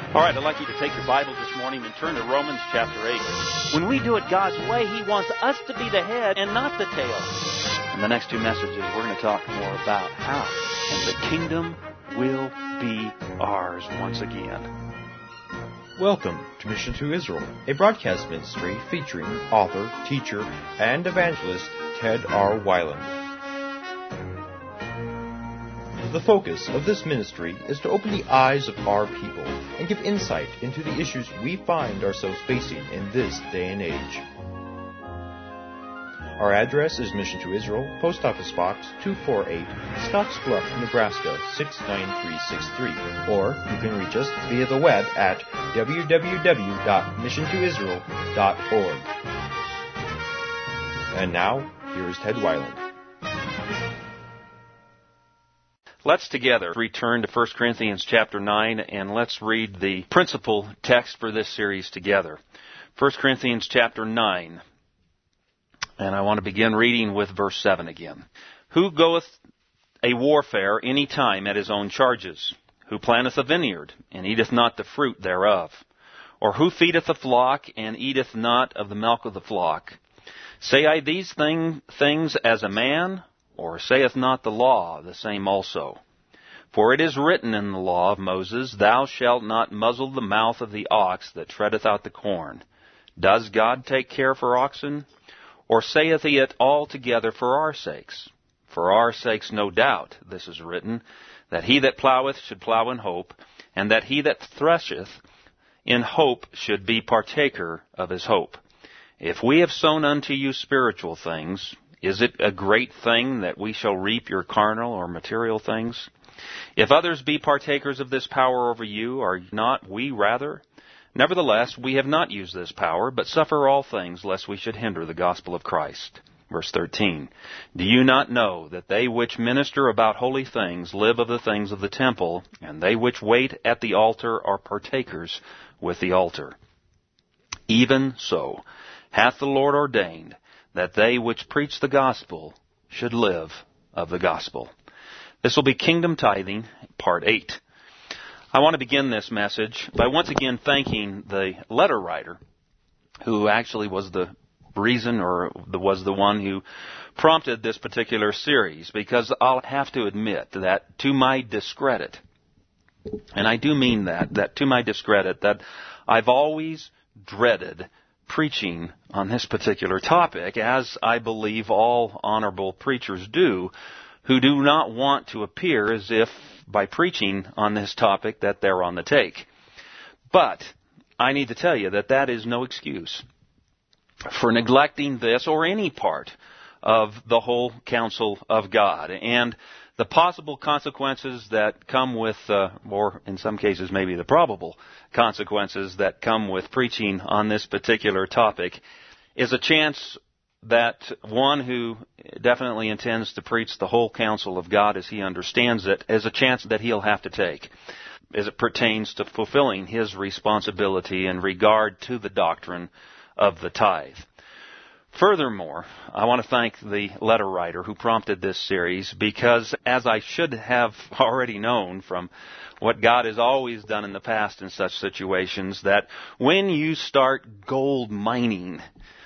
All right, I'd like you to take your Bible this morning and turn to Romans chapter 8. When we do it God's way, He wants us to be the head and not the tail. In the next two messages, we're going to talk more about how, and the kingdom will be ours once again. Welcome to Mission to Israel, a broadcast ministry featuring author, teacher, and evangelist Ted R. Weiland. The focus of this ministry is to open the eyes of our people and give insight into the issues we find ourselves facing in this day and age. Our address is Mission to Israel, Post Office Box 248, Scottsbluff, Nebraska 69363, or you can reach us via the web at www.missiontoisrael.org. And now, here is Ted Weiland. Let's together return to 1 Corinthians chapter 9, and let's read the principal text for this series together. 1 Corinthians chapter 9, and I want to begin reading with verse 7 again. Who goeth a warfare any time at his own charges? Who planteth a vineyard, and eateth not the fruit thereof? Or who feedeth a flock, and eateth not of the milk of the flock? Say I these things as a man? Or saith not the law the same also? For it is written in the law of Moses, Thou shalt not muzzle the mouth of the ox that treadeth out the corn. Does God take care for oxen? Or saith he it altogether for our sakes? For our sakes, no doubt, this is written, that he that ploweth should plow in hope, and that he that thresheth in hope should be partaker of his hope. If we have sown unto you spiritual things, is it a great thing that we shall reap your carnal or material things? If others be partakers of this power over you, are not we rather? Nevertheless, we have not used this power, but suffer all things, lest we should hinder the gospel of Christ. Verse 13, Do you not know that they which minister about holy things live of the things of the temple, and they which wait at the altar are partakers with the altar? Even so hath the Lord ordained that they which preach the gospel should live of the gospel. This will be Kingdom Tithing, Part 8. I want to begin this message by once again thanking the letter writer, who actually was the reason or was the one who prompted this particular series, because I'll have to admit that to my discredit, and I do mean that to my discredit, that I've always dreaded preaching on this particular topic, as I believe all honorable preachers do, who do not want to appear as if by preaching on this topic that they're on the take. But I need to tell you that that is no excuse for neglecting this or any part of the whole counsel of God, and the possible consequences that come with, or in some cases maybe the probable consequences that come with preaching on this particular topic, is a chance that one who definitely intends to preach the whole counsel of God as he understands it, is a chance that he'll have to take as it pertains to fulfilling his responsibility in regard to the doctrine of the tithe. Furthermore, I want to thank the letter writer who prompted this series, because as I should have already known from what God has always done in the past in such situations, that when you start gold mining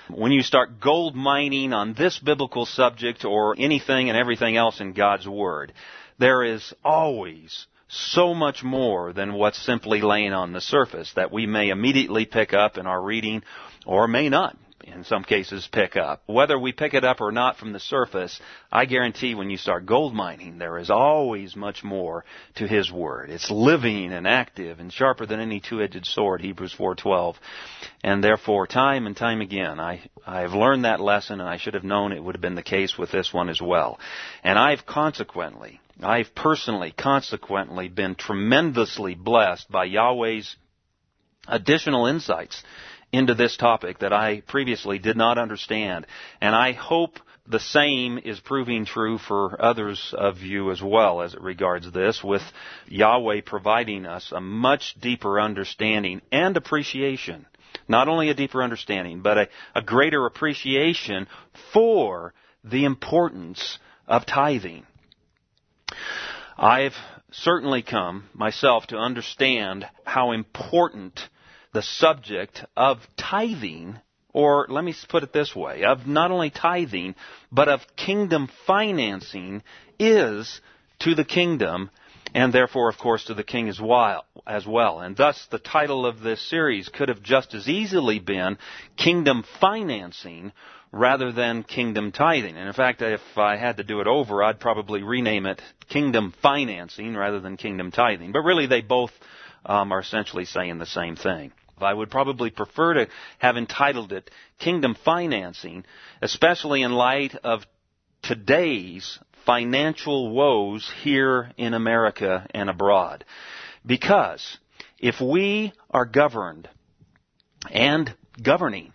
on this biblical subject or anything and everything else in God's Word, there is always so much more than what's simply laying on the surface that we may immediately pick up in our reading or may not, in some cases, pick up. Whether we pick it up or not from the surface, I guarantee when you start gold mining, there is always much more to His Word. It's living and active and sharper than any two-edged sword, Hebrews 4:12. And therefore, time and time again, I have learned that lesson, and I should have known it would have been the case with this one as well. And I've personally, consequently been tremendously blessed by Yahweh's additional insights into this topic that I previously did not understand. And I hope the same is proving true for others of you as well as it regards this, with Yahweh providing us a much deeper understanding and appreciation. Not only a deeper understanding, but a greater appreciation for the importance of tithing. I've certainly come, myself, to understand how important the subject of tithing, or let me put it this way, of not only tithing, but of kingdom financing is to the kingdom, and therefore, of course, to the king as well. And thus, the title of this series could have just as easily been Kingdom Financing rather than Kingdom Tithing. And in fact, if I had to do it over, I'd probably rename it Kingdom Financing rather than Kingdom Tithing. But really, they both are essentially saying the same thing. I would probably prefer to have entitled it Kingdom Financing, especially in light of today's financial woes here in America and abroad. Because if we are governed and governing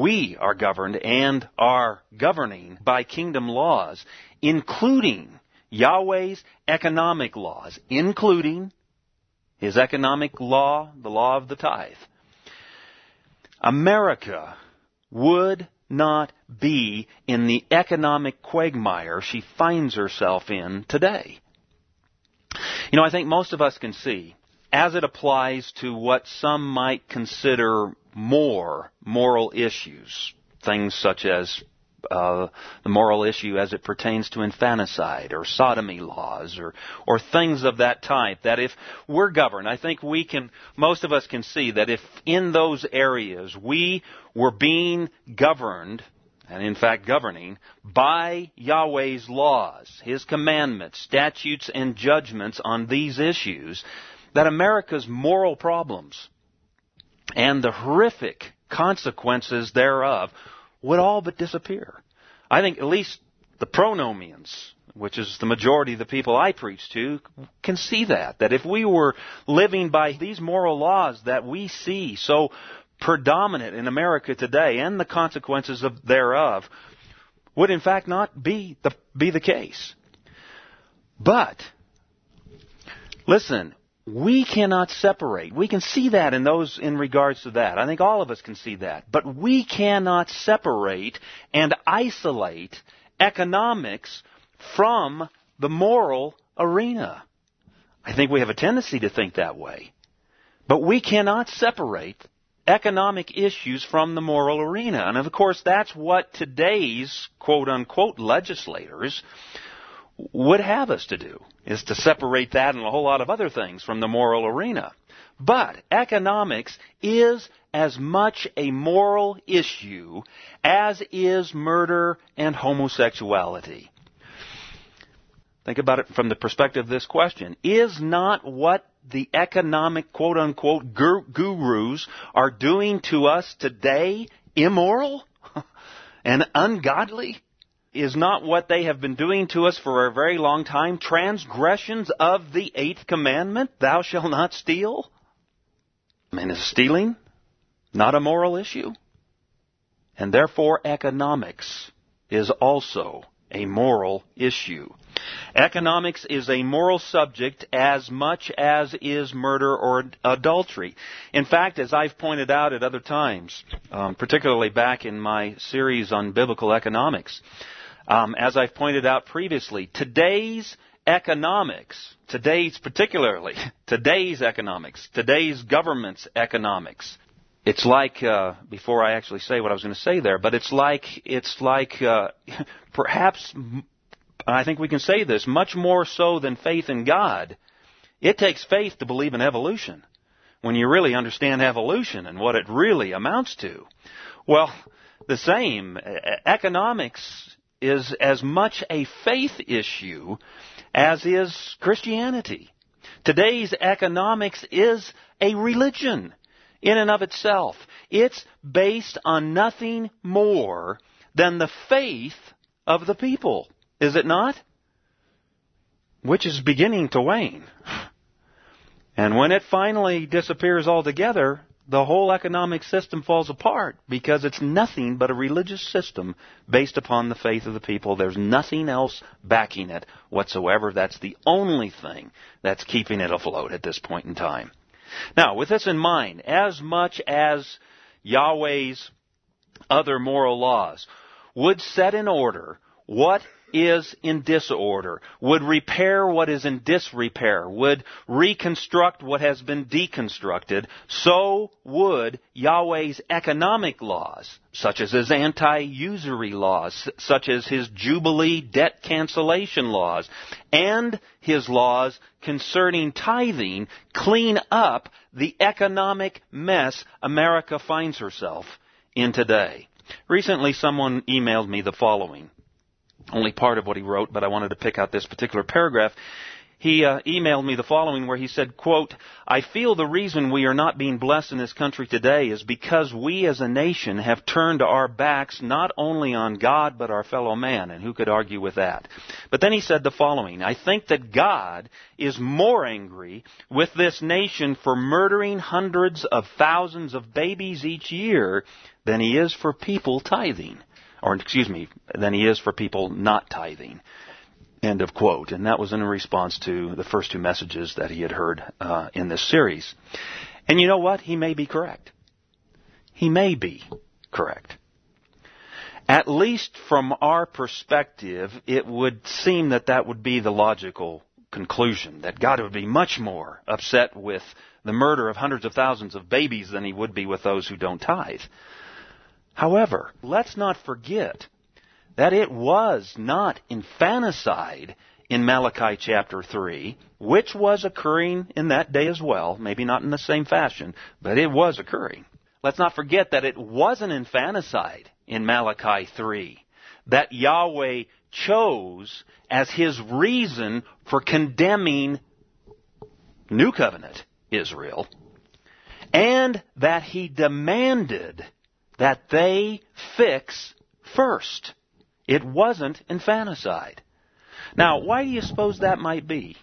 by kingdom laws, including Yahweh's economic laws, including His economic law, the law of the tithe, America would not be in the economic quagmire she finds herself in today. You know, I think most of us can see, as it applies to what some might consider more moral issues, things such as the moral issue as it pertains to infanticide or sodomy laws or things of that type, that if we're governed, I think most of us can see that if in those areas we were being governed, and in fact governing, by Yahweh's laws, His commandments, statutes, and judgments on these issues, that America's moral problems and the horrific consequences thereof would all but disappear. I think at least the pronomians, which is the majority of the people I preach to, can see that if we were living by these moral laws that we see so predominant in America today, and the consequences thereof, would in fact not be the case. But, listen, we cannot separate. We can see that in regards to that. I think all of us can see that. But we cannot separate and isolate economics from the moral arena. I think we have a tendency to think that way. But we cannot separate economic issues from the moral arena. And of course, that's what today's quote-unquote legislators would have us to do, is to separate that and a whole lot of other things from the moral arena. But economics is as much a moral issue as is murder and homosexuality. Think about it from the perspective of this question. Is not what the economic quote-unquote gurus are doing to us today immoral and ungodly? Is not what they have been doing to us for a very long time transgressions of the 8th commandment, thou shalt not steal? I mean, is stealing not a moral issue? And therefore economics is also a moral issue. Economics is a moral subject as much as is murder or adultery. In fact, as I've pointed out at other times, particularly back in my series on biblical economics, as I've pointed out previously, today's economics, today's government's economics, it's like, before I actually say what I was going to say there, but it's like perhaps, I think we can say this, much more so than faith in God, it takes faith to believe in evolution. When you really understand evolution and what it really amounts to. Well, the same, economics is as much a faith issue as is Christianity. Today's economics is a religion in and of itself. It's based on nothing more than the faith of the people, is it not? Which is beginning to wane. And when it finally disappears altogether, the whole economic system falls apart because it's nothing but a religious system based upon the faith of the people. There's nothing else backing it whatsoever. That's the only thing that's keeping it afloat at this point in time. Now, with this in mind, as much as Yahweh's other moral laws would set in order what is in disorder, would repair what is in disrepair, would reconstruct what has been deconstructed, so would Yahweh's economic laws, such as his anti-usury laws, such as his Jubilee debt cancellation laws, and his laws concerning tithing, clean up the economic mess America finds herself in today. Recently, someone emailed me the following. Only part of what he wrote, but I wanted to pick out this particular paragraph. He emailed me the following where he said, quote, "I feel the reason we are not being blessed in this country today is because we as a nation have turned our backs not only on God but our fellow man." And who could argue with that? But then he said the following, "I think that God is more angry with this nation for murdering hundreds of thousands of babies each year than he is for people tithing. Than he is for people not tithing." End of quote. And that was in response to the first two messages that he had heard in this series. And you know what? He may be correct. He may be correct. At least from our perspective, it would seem that that would be the logical conclusion, that God would be much more upset with the murder of hundreds of thousands of babies than he would be with those who don't tithe. However, let's not forget that it was not infanticide in Malachi chapter 3, which was occurring in that day as well, maybe not in the same fashion, but it was occurring. Let's not forget that it wasn't infanticide in Malachi 3 that Yahweh chose as his reason for condemning New Covenant Israel, and that he demanded that they fix first. It wasn't infanticide. Now, why do you suppose that might be?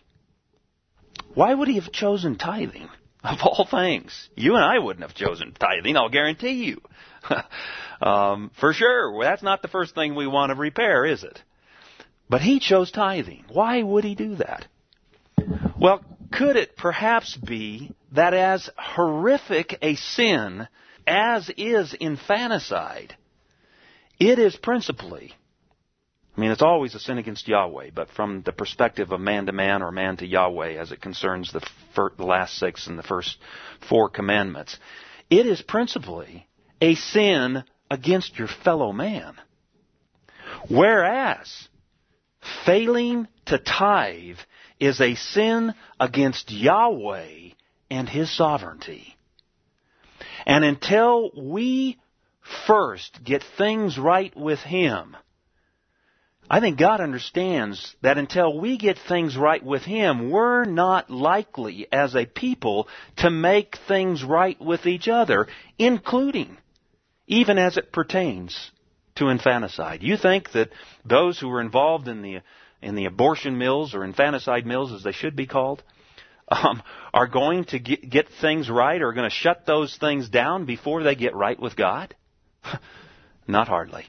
Why would he have chosen tithing, of all things? You and I wouldn't have chosen tithing, I'll guarantee you. For sure, that's not the first thing we want to repair, is it? But he chose tithing. Why would he do that? Well, could it perhaps be that as horrific a sin as is infanticide, it is principally, it's always a sin against Yahweh, but from the perspective of man to man or man to Yahweh as it concerns the last 6 and the first 4 commandments, it is principally a sin against your fellow man. Whereas failing to tithe is a sin against Yahweh and his sovereignty. And until we first get things right with him, I think God understands that until we get things right with him, we're not likely as a people to make things right with each other, including even as it pertains to infanticide. You think that those who are involved in the abortion mills or infanticide mills, as they should be called, are going to get things right, or are going to shut those things down before they get right with God? Not hardly.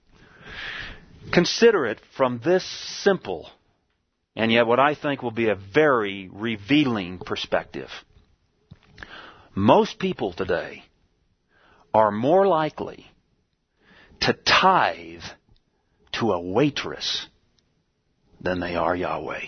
Consider it from this simple, and yet what I think will be a very revealing perspective. Most people today are more likely to tithe to a waitress than they are Yahweh.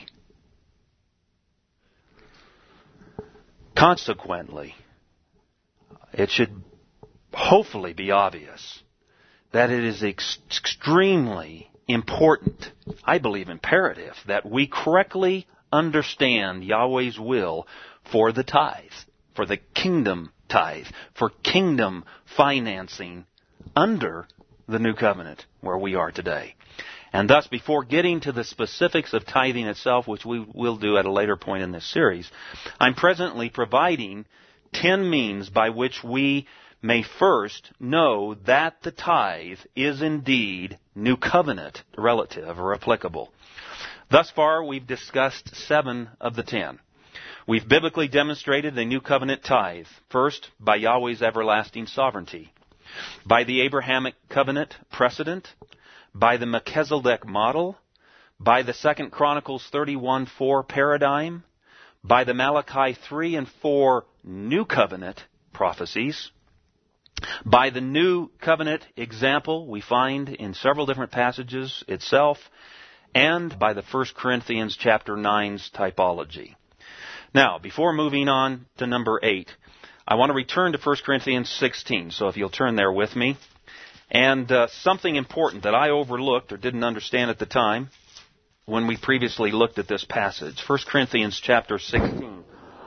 Consequently, it should hopefully be obvious that it is extremely important, I believe imperative, that we correctly understand Yahweh's will for the tithe, for the kingdom tithe, for kingdom financing under the new covenant where we are today. And thus, before getting to the specifics of tithing itself, which we will do at a later point in this series, I'm presently providing 10 means by which we may first know that the tithe is indeed new covenant relative or applicable. Thus far, we've discussed 7 of the 10. We've biblically demonstrated the new covenant tithe, first by Yahweh's everlasting sovereignty, by the Abrahamic covenant precedent, by the Melchizedek model, by the 2 Chronicles 31:4 paradigm, by the Malachi 3 and 4 new covenant prophecies, by the new covenant example we find in several different passages itself, and by the 1 Corinthians chapter 9's typology. Now, before moving on to number 8, I want to return to 1 Corinthians 16, so if you'll turn there with me. And something important that I overlooked or didn't understand at the time when we previously looked at this passage. 1 Corinthians chapter 16.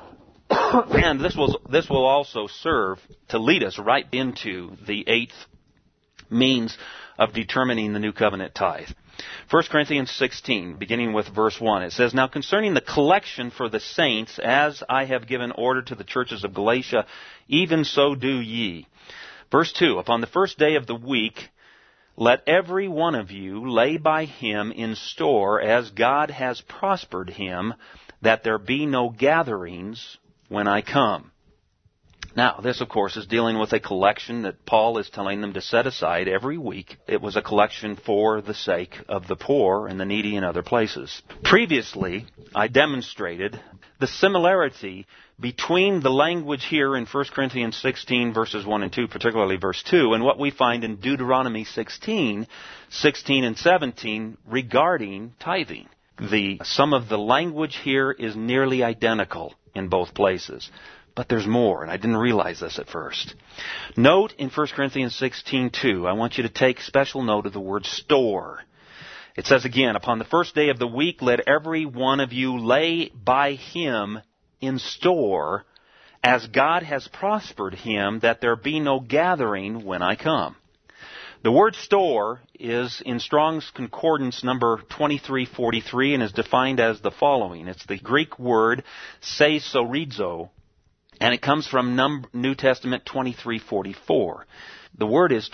And this will also serve to lead us right into the 8th means of determining the new covenant tithe. 1 Corinthians 16, beginning with verse 1, it says, "Now concerning the collection for the saints, as I have given order to the churches of Galatia, even so do ye." Verse 2, "Upon the first day of the week, let every one of you lay by him in store as God has prospered him, that there be no gatherings when I come." Now, this, of course, is dealing with a collection that Paul is telling them to set aside every week. It was a collection for the sake of the poor and the needy in other places. Previously, I demonstrated the similarity between the language here in 1 Corinthians 16, verses 1 and 2, particularly verse 2, and what we find in Deuteronomy 16, 16 and 17 regarding tithing. Some of the language here is nearly identical in both places. But there's more, and I didn't realize this at first. Note in 1 Corinthians 16:2, I want you to take special note of the word store. It says again, "Upon the first day of the week, let every one of you lay by him in store, as God has prospered him, that there be no gathering when I come." The word store is in Strong's Concordance number 2343 and is defined as the following. It's the Greek word seisorizo, and it comes from New Testament 2344. The word is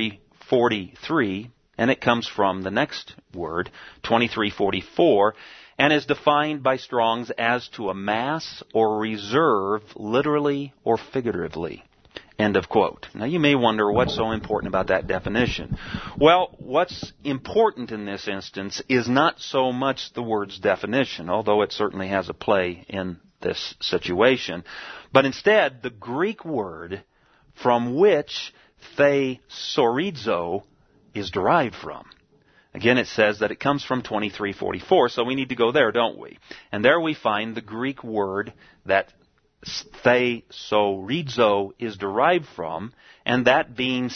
2343, and it comes from the next word, 2344, and is defined by Strong's as to amass or reserve, literally or figuratively. End of quote. Now you may wonder what's so important about that definition. Well, what's important in this instance is not so much the word's definition, although it certainly has a play in this situation, but instead the Greek word from which thesaurizo is derived from. Again, it says that it comes from 2344, so we need to go there, don't we? And there we find the Greek word that thesaurizo is derived from, and that being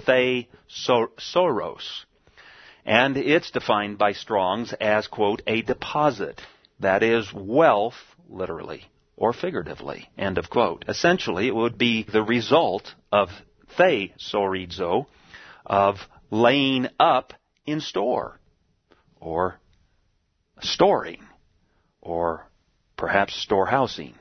thesauros. And it's defined by Strong's as, quote, a deposit. That is wealth, literally or figuratively, end of quote. Essentially, it would be the result of thesaurizo, of laying up in store, or storing, or perhaps storehousing.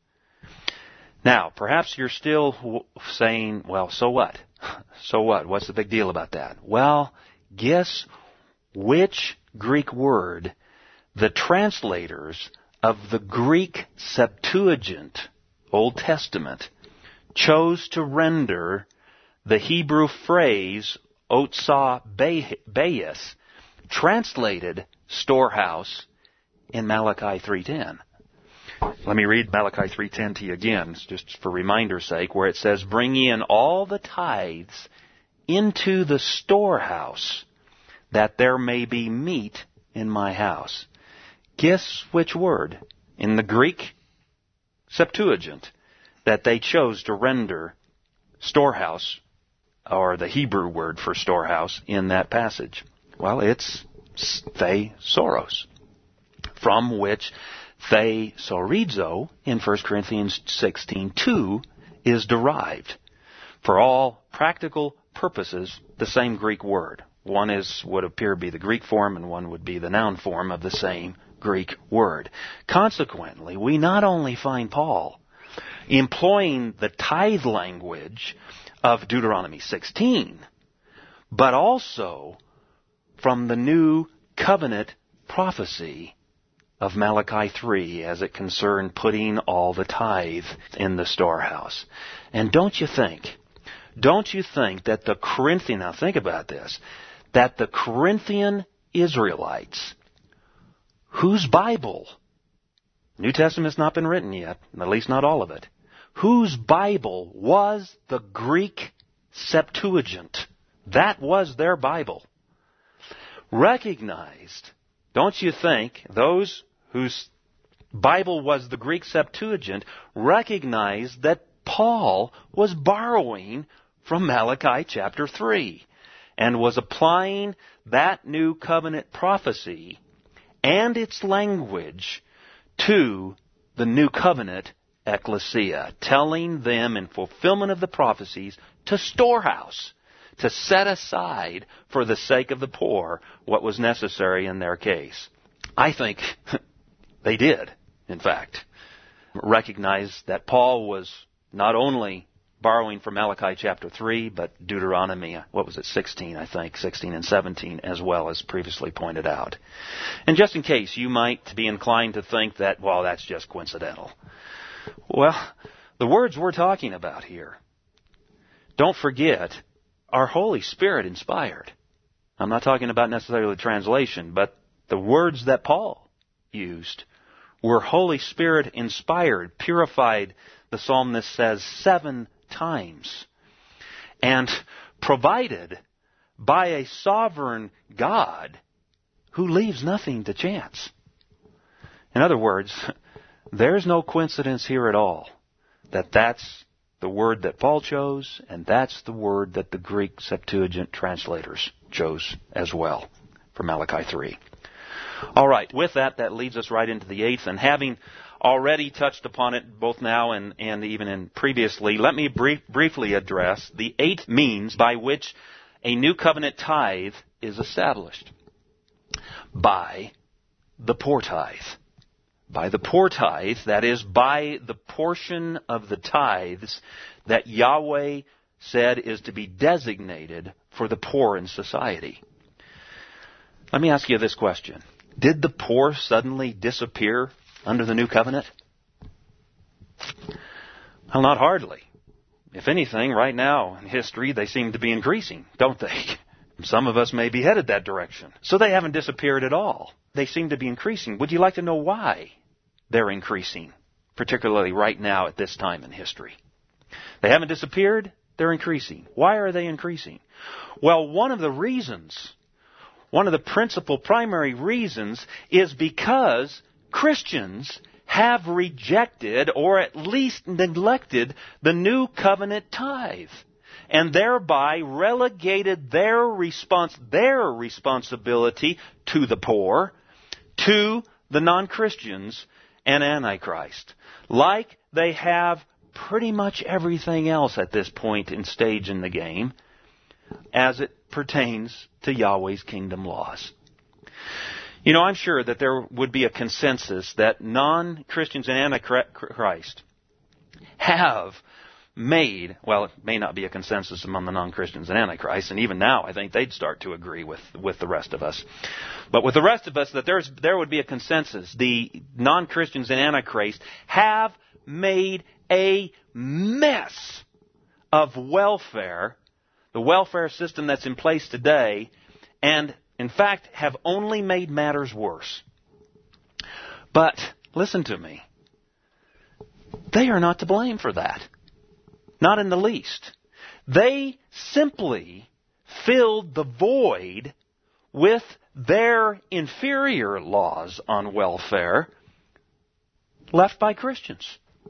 Now, perhaps you're still saying, well, so what? So what? What's the big deal about that? Well, guess which Greek word the translators of the Greek Septuagint, Old Testament, chose to render the Hebrew phrase otsah bayis, translated storehouse, in Malachi 3:10. Let me read Malachi 3:10 to you again, just for reminder's sake, where it says, "Bring in all the tithes into the storehouse, that there may be meat in my house." Guess which word in the Greek Septuagint that they chose to render storehouse, or the Hebrew word for storehouse, in that passage? Well, it's thesauros, from which thesaurizo in 1 Corinthians 16:2 is derived. For all practical purposes, the same Greek word. One would appear to be the Greek form, and one would be the noun form of the same Greek word. Consequently, we not only find Paul employing the tithe language of Deuteronomy 16, but also from the new covenant prophecy of Malachi 3 as it concerned putting all the tithe in the storehouse. And don't you think that the Corinthian, now think about this, that the Corinthian Israelites, whose Bible, New Testament has not been written yet, at least not all of it, whose Bible was the Greek Septuagint, that was their Bible, recognized Don't you think those whose Bible was the Greek Septuagint recognized that Paul was borrowing from Malachi chapter 3 and was applying that new covenant prophecy and its language to the new covenant ecclesia, telling them in fulfillment of the prophecies to storehouse, to set aside for the sake of the poor what was necessary in their case. I think they did, in fact, recognize that Paul was not only borrowing from Malachi chapter 3, but Deuteronomy, 16, I think, 16 and 17, as well as previously pointed out. And just in case you might be inclined to think that, well, that's just coincidental. Well, the words we're talking about here, don't forget, are Holy Spirit inspired. I'm not talking about necessarily the translation, but the words that Paul used were Holy Spirit inspired, purified, the psalmist says, 7 times, and provided by a sovereign God who leaves nothing to chance. In other words, there's no coincidence here at all that that's the word that Paul chose, and that's the word that the Greek Septuagint translators chose as well for Malachi 3. All right, with that leads us right into the 8th, and having already touched upon it both now and even in previously, let me briefly address the 8th means by which a new covenant tithe is established. By the poor tithe. By the poor tithe, that is, by the portion of the tithes that Yahweh said is to be designated for the poor in society. Let me ask you this question. Did the poor suddenly disappear under the new covenant? Well, not hardly. If anything, right now in history, they seem to be increasing, don't they? Some of us may be headed that direction. So they haven't disappeared at all. They seem to be increasing. Would you like to know why they're increasing, particularly right now at this time in history? They haven't disappeared. They're increasing. Why are they increasing? Well, one of the principal primary reasons is because Christians have rejected or at least neglected the new covenant tithe and thereby relegated their responsibility to the poor, to the non-Christians and Antichrist, like they have pretty much everything else at this point and stage in the game as it pertains to Yahweh's kingdom laws. You know, I'm sure that there would be a consensus that non-Christians and Antichrist have made, well, it may not be a consensus among the non-Christians and Antichrist, and even now I think they'd start to agree with the rest of us. But with the rest of us, that there would be a consensus. The non-Christians and Antichrist have made a mess of welfare, the welfare system that's in place today, and in fact have only made matters worse. But listen to me. They are not to blame for that. Not in the least. They simply filled the void with their inferior laws on welfare left by Christians.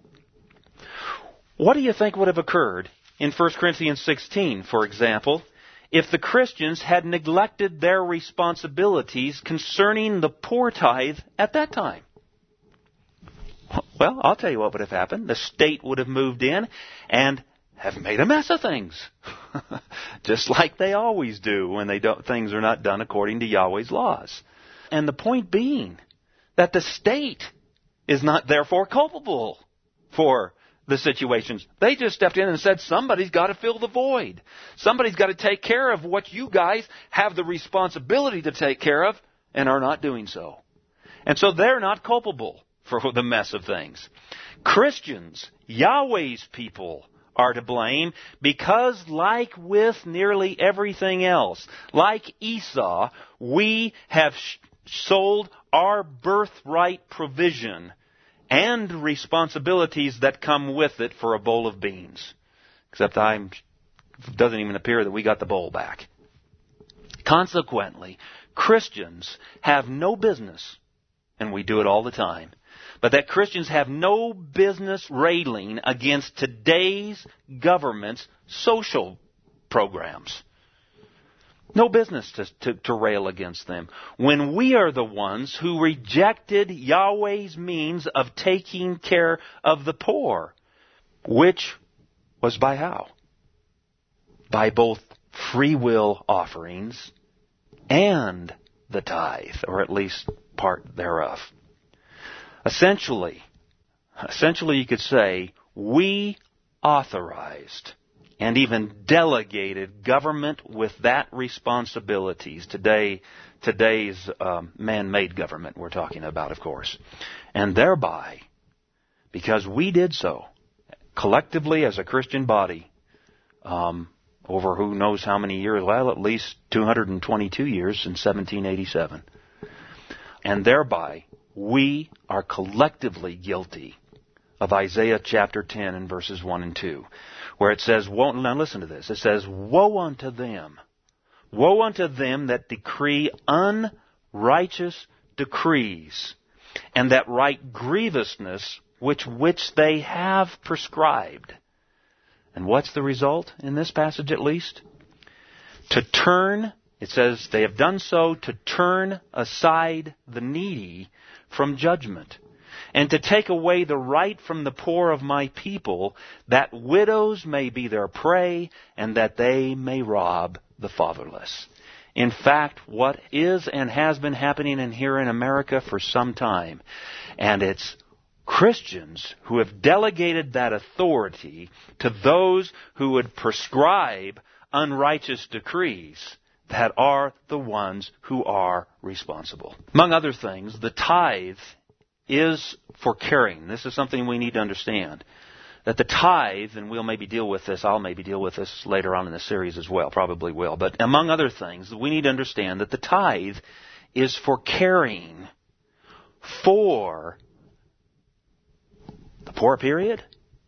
What do you think would have occurred in 1 Corinthians 16, for example, if the Christians had neglected their responsibilities concerning the poor tithe at that time? Well, I'll tell you what would have happened. The state would have moved in and have made a mess of things. Just like they always do when things are not done according to Yahweh's laws. And the point being that the state is not therefore culpable for the situations. They just stepped in and said, somebody's got to fill the void. Somebody's got to take care of what you guys have the responsibility to take care of and are not doing so. And so they're not culpable for the mess of things. Christians, Yahweh's people, are to blame because, like with nearly everything else, like Esau, we have sold our birthright provision and responsibilities that come with it for a bowl of beans. Except it doesn't even appear that we got the bowl back. Consequently, Christians have no business, and we do it all the time, but that Christians have no business railing against today's government's social programs. No business to rail against them, when we are the ones who rejected Yahweh's means of taking care of the poor, which was by how? By both free will offerings and the tithe, or at least part thereof. Essentially, you could say, we authorized and even delegated government with that responsibilities. Today's man-made government we're talking about, of course. And thereby, because we did so, collectively as a Christian body, over who knows how many years, well, at least 222 years since 1787. And thereby, we are collectively guilty of Isaiah chapter 10 and verses 1 and 2, where it says, woe, now listen to this, it says, woe unto them that decree unrighteous decrees, and that write grievousness which they have prescribed. And what's the result in this passage at least? To turn, it says, they have done so to turn aside the needy from judgment, and to take away the right from the poor of my people, that widows may be their prey, and that they may rob the fatherless. In fact, what is and has been happening here in America for some time, and it's Christians who have delegated that authority to those who would prescribe unrighteous decrees, that are the ones who are responsible. Among other things, the tithe is for caring. This is something we need to understand. That the tithe, and I'll maybe deal with this later on in the series as well, probably will. But among other things, we need to understand that the tithe is for caring for the poor, period.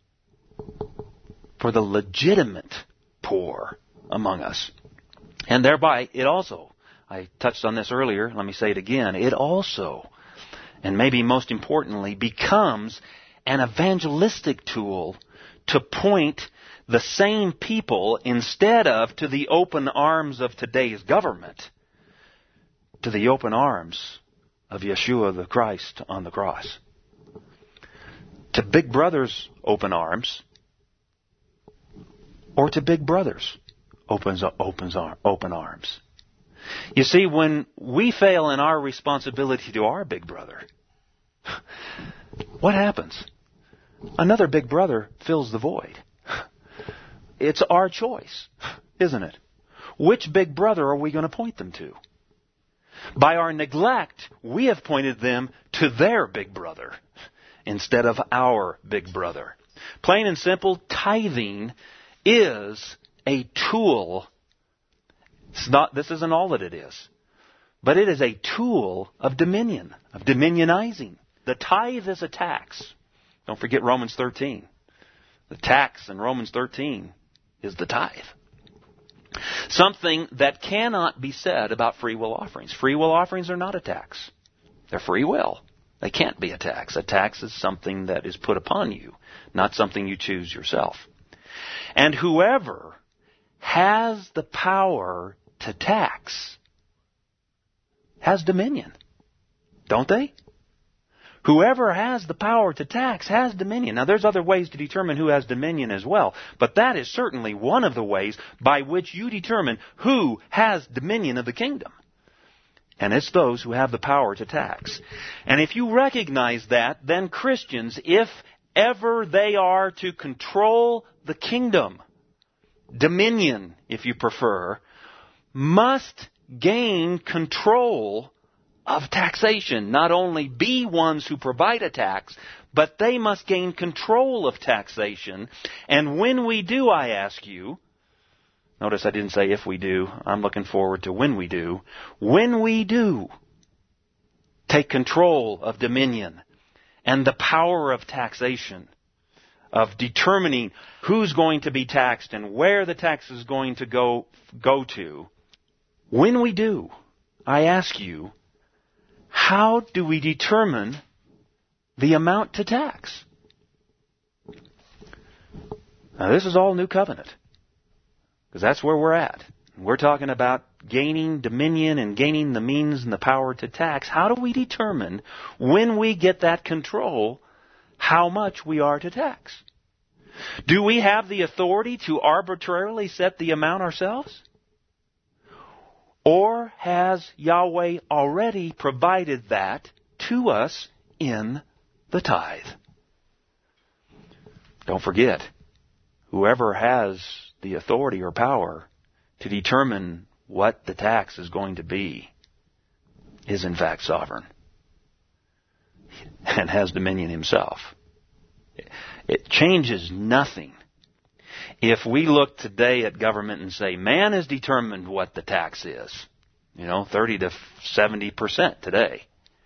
For the legitimate poor among us. And thereby, it also, I touched on this earlier, let me say it again, it also, and maybe most importantly, becomes an evangelistic tool to point the same people, instead of to the open arms of today's government, to the open arms of Yeshua the Christ on the cross. To Big Brother's open arms, or to Big Brother's open arms. You see, when we fail in our responsibility to our Big Brother, what happens? Another Big Brother fills the void. It's our choice, isn't it? Which Big Brother are we going to point them to? By our neglect, we have pointed them to their Big Brother instead of our Big Brother. Plain and simple, tithing is a tool. This isn't all that it is, but it is a tool of dominion, of dominionizing. The tithe is a tax. Don't forget Romans 13. The tax in Romans 13 is the tithe. Something that cannot be said about free will offerings. Free will offerings are not a tax. They're free will. They can't be a tax. A tax is something that is put upon you, not something you choose yourself. And whoever has the power to tax has dominion, don't they? Whoever has the power to tax has dominion. Now, there's other ways to determine who has dominion as well, but that is certainly one of the ways by which you determine who has dominion of the kingdom. And it's those who have the power to tax. And if you recognize that, then Christians, if ever they are to control the kingdom, dominion, if you prefer, must gain control of taxation. Not only be ones who provide a tax, but they must gain control of taxation. And when we do, I ask you, notice I didn't say if we do, I'm looking forward to when we do. When we do take control of dominion and the power of taxation, of determining who's going to be taxed and where the tax is going to go to, when we do, I ask you, how do we determine the amount to tax? Now, this is all New Covenant, because that's where we're at. We're talking about gaining dominion and gaining the means and the power to tax. How do we determine, when we get that control, how much we are to tax? Do we have the authority to arbitrarily set the amount ourselves? Or has Yahweh already provided that to us in the tithe? Don't forget, whoever has the authority or power to determine what the tax is going to be is in fact sovereign and has dominion himself. It changes nothing if we look today at government and say, man has determined what the tax is, 30 to 70% today.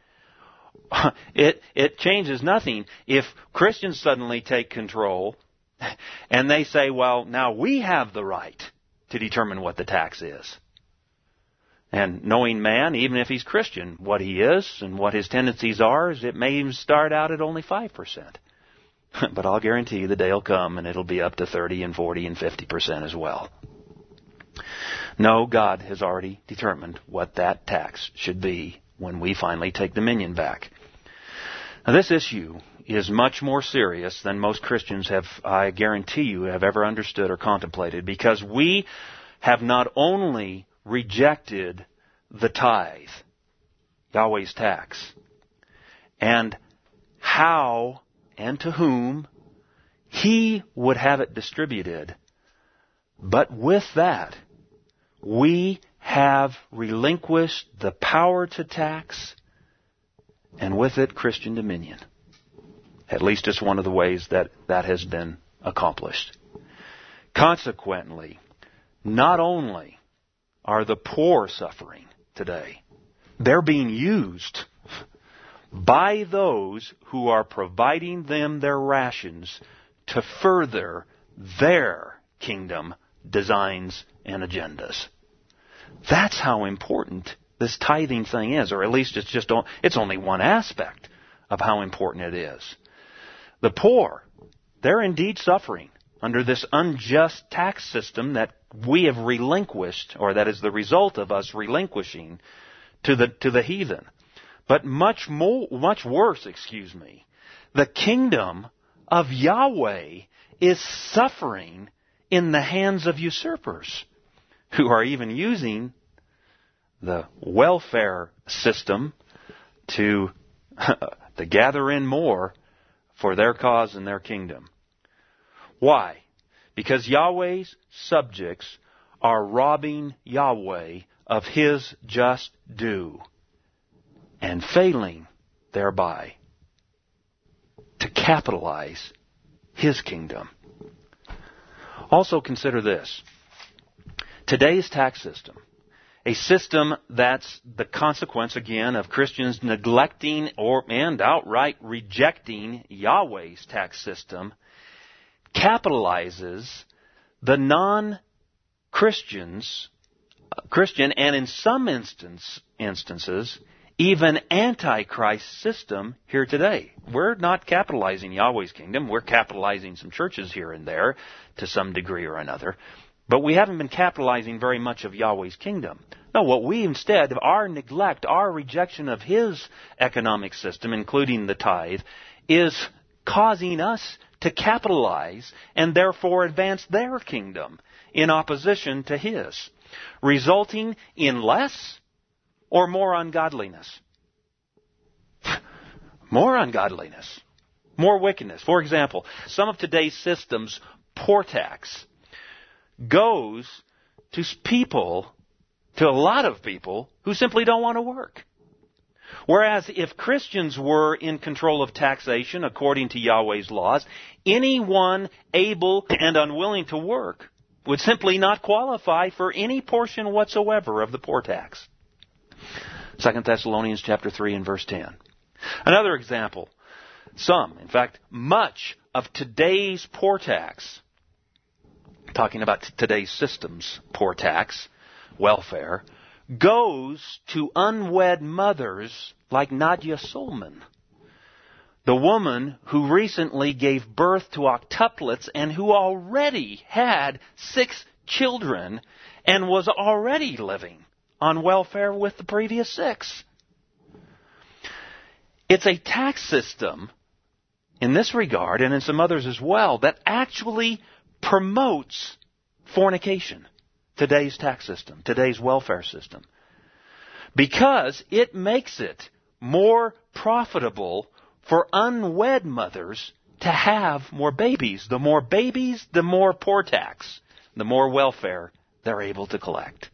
It changes nothing if Christians suddenly take control and they say, well, now we have the right to determine what the tax is. And knowing man, even if he's Christian, what he is and what his tendencies are, is it may even start out at only 5%. But I'll guarantee you the day will come and it'll be up to 30 and 40 and 50% as well. No, God has already determined what that tax should be when we finally take dominion back. Now, this issue is much more serious than most Christians have, I guarantee you, have ever understood or contemplated, because we have not only rejected the tithe, Yahweh's tax, and how and to whom He would have it distributed, but with that, we have relinquished the power to tax, and with it, Christian dominion. At least it's one of the ways that has been accomplished. Consequently, not only are the poor suffering today, they're being used by those who are providing them their rations to further their kingdom designs and agendas. That's how important this tithing thing is, or at least it's only one aspect of how important it is. The poor, they're indeed suffering under this unjust tax system that we have relinquished, or that is the result of us relinquishing to the heathen. But much worse, the kingdom of Yahweh is suffering in the hands of usurpers who are even using the welfare system to gather in more for their cause and their kingdom. Why? Because Yahweh's subjects are robbing Yahweh of His just due and failing thereby to capitalize His kingdom. Also consider this. Today's tax system, a system that's the consequence, again, of Christians neglecting and outright rejecting Yahweh's tax system, capitalizes the non-Christians, Christian, and in some instances, even Antichrist system here today. We're not capitalizing Yahweh's kingdom. We're capitalizing some churches here and there to some degree or another. But we haven't been capitalizing very much of Yahweh's kingdom. No, what we instead, our neglect, our rejection of His economic system, including the tithe, is causing us to capitalize and therefore advance their kingdom in opposition to His, resulting in less or more ungodliness. More ungodliness. More wickedness. For example, some of today's systems, poor tax, goes to a lot of people who simply don't want to work. Whereas if Christians were in control of taxation according to Yahweh's laws, anyone able and unwilling to work would simply not qualify for any portion whatsoever of the poor tax. 2 Thessalonians chapter 3 and verse 10. Another example. In fact, much of today's poor tax, talking about today's system's poor tax, welfare, goes to unwed mothers like Nadia Solman, the woman who recently gave birth to octuplets and who already had 6 children and was already living on welfare with the previous 6. It's a tax system in this regard, and in some others as well, that actually promotes fornication. Today's tax system, today's welfare system. Because it makes it more profitable for unwed mothers to have more babies. The more babies, the more poor tax, the more welfare they're able to collect.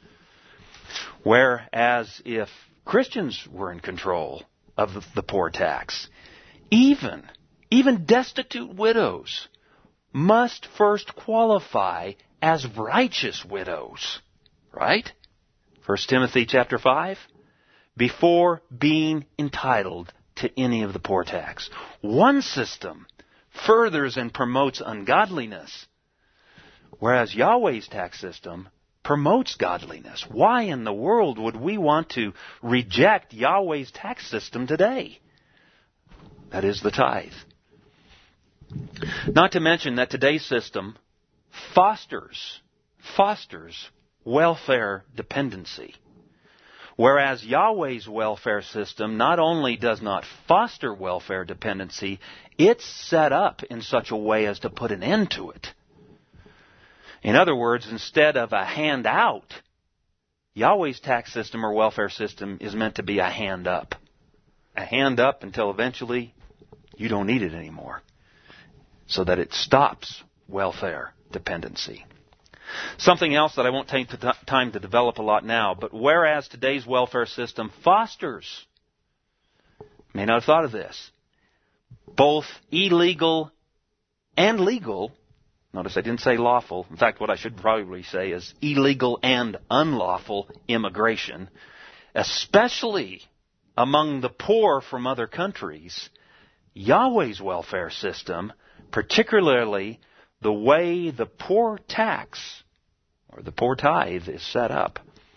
Whereas if Christians were in control of the poor tax, even destitute widows must first qualify as righteous widows, right? 1 Timothy chapter 5, before being entitled to any of the poor tax. One system furthers and promotes ungodliness, whereas Yahweh's tax system promotes godliness. Why in the world would we want to reject Yahweh's tax system today? That is the tithe. Not to mention that today's system fosters welfare dependency. Whereas Yahweh's welfare system not only does not foster welfare dependency, it's set up in such a way as to put an end to it. In other words, instead of a handout, Yahweh's tax system or welfare system is meant to be a hand up. A hand up until eventually you don't need it anymore, so that it stops welfare dependency. Something else that I won't take time to develop a lot now, but whereas today's welfare system fosters, may not have thought of this, both illegal and legal, notice I didn't say lawful, in fact what I should probably say is illegal and unlawful immigration, especially among the poor from other countries, Yahweh's welfare system, particularly the way the poor tax or the poor tithe is set up,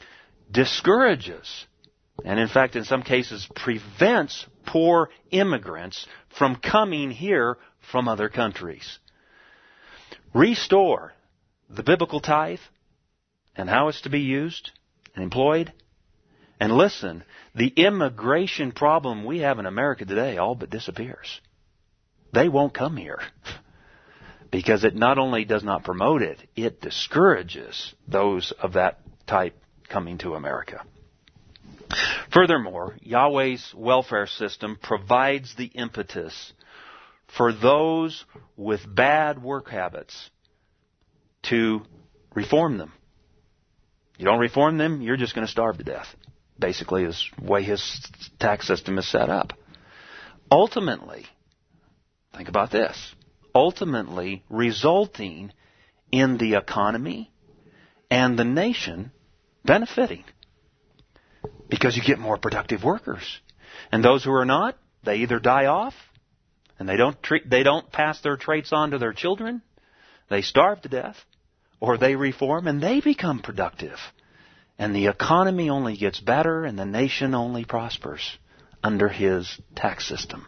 discourages and in fact in some cases prevents poor immigrants from coming here from other countries. Restore the biblical tithe and how it's to be used and employed. And listen, the immigration problem we have in America today all but disappears. They won't come here. Because it not only does not promote it, it discourages those of that type coming to America. Furthermore, Yahweh's welfare system provides the impetus for those with bad work habits to reform them. You don't reform them, you're just going to starve to death. Basically, is the way his tax system is set up. Ultimately, think about this. Ultimately resulting in the economy and the nation benefiting. Because you get more productive workers. And those who are not, they either die off and they don't pass their traits on to their children, they starve to death, or they reform and they become productive. And the economy only gets better and the nation only prospers under his tax system.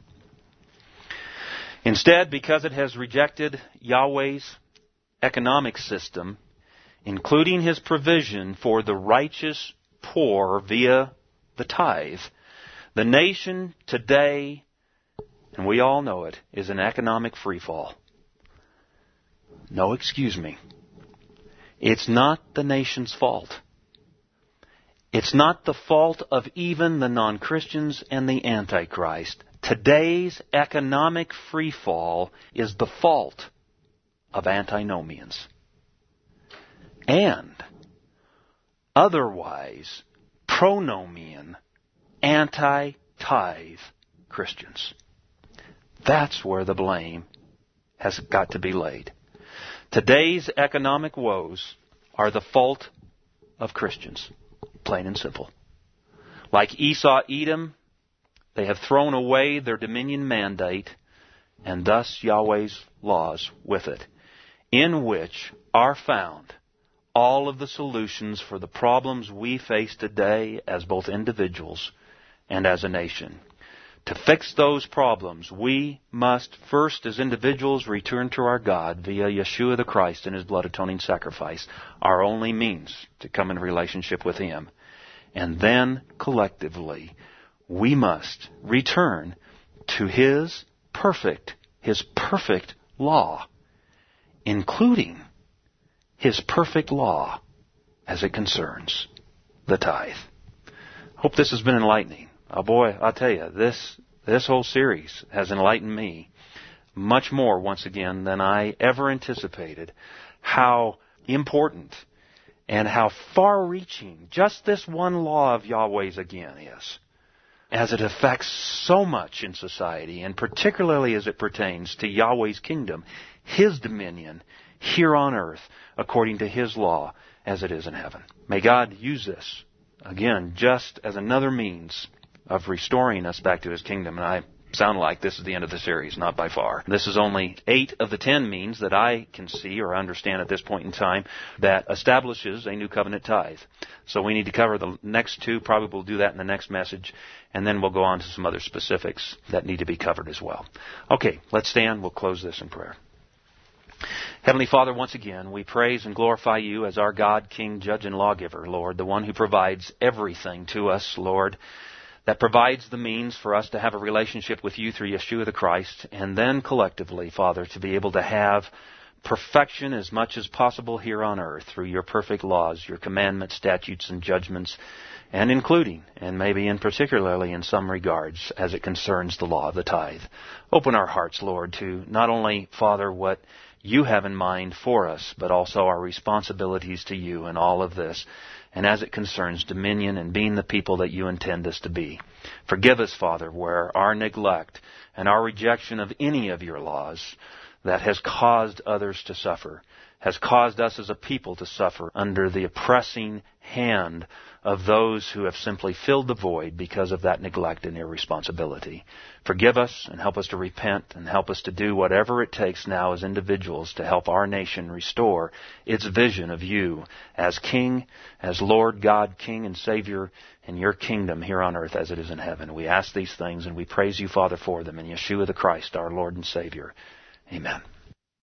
Instead, because it has rejected Yahweh's economic system, including his provision for the righteous poor via the tithe, the nation today, and we all know it, is an economic freefall. No, excuse me. It's not the nation's fault. It's not the fault of even the non-Christians and the Antichrist. Today's economic freefall is the fault of antinomians and otherwise pronomian, anti-tithe Christians. That's where the blame has got to be laid. Today's economic woes are the fault of Christians, plain and simple. Like Esau, Edom, they have thrown away their dominion mandate, and thus Yahweh's laws with it, in which are found all of the solutions for the problems we face today as both individuals and as a nation. To fix those problems, we must first, as individuals, return to our God via Yeshua the Christ and His blood atoning sacrifice, our only means to come in relationship with Him. And then, collectively, we must return to His perfect law, including His perfect law as it concerns the tithe. Hope this has been enlightening. Oh boy, I'll tell you, this whole series has enlightened me much more, once again, than I ever anticipated. How important and how far-reaching just this one law of Yahweh's again is, as it affects so much in society, and particularly as it pertains to Yahweh's kingdom, His dominion here on earth, according to His law, as it is in heaven. May God use this, again, just as another means of restoring us back to His kingdom. And I sound like this is the end of the series, not by far. This is only 8 of the 10 means that I can see or understand at this point in time that establishes a new covenant tithe. So we need to cover the next 2. Probably we'll do that in the next message. And then we'll go on to some other specifics that need to be covered as well. Okay, let's stand. We'll close this in prayer. Heavenly Father, once again, we praise and glorify You as our God, King, Judge, and Lawgiver, Lord, the one who provides everything to us, Lord, that provides the means for us to have a relationship with You through Yeshua the Christ, and then collectively, Father, to be able to have perfection as much as possible here on earth through Your perfect laws, Your commandments, statutes, and judgments, and including, and maybe in particularly in some regards, as it concerns the law of the tithe. Open our hearts, Lord, to not only, Father, what You have in mind for us, but also our responsibilities to You in all of this, and as it concerns dominion and being the people that You intend us to be. Forgive us, Father, where our neglect and our rejection of any of Your laws that has caused others to suffer, has caused us as a people to suffer under the oppressing hand of those who have simply filled the void because of that neglect and irresponsibility. Forgive us and help us to repent and help us to do whatever it takes now as individuals to help our nation restore its vision of You as King, as Lord God, King and Savior in Your kingdom here on earth as it is in heaven. We ask these things and we praise You, Father, for them in Yeshua the Christ, our Lord and Savior. Amen.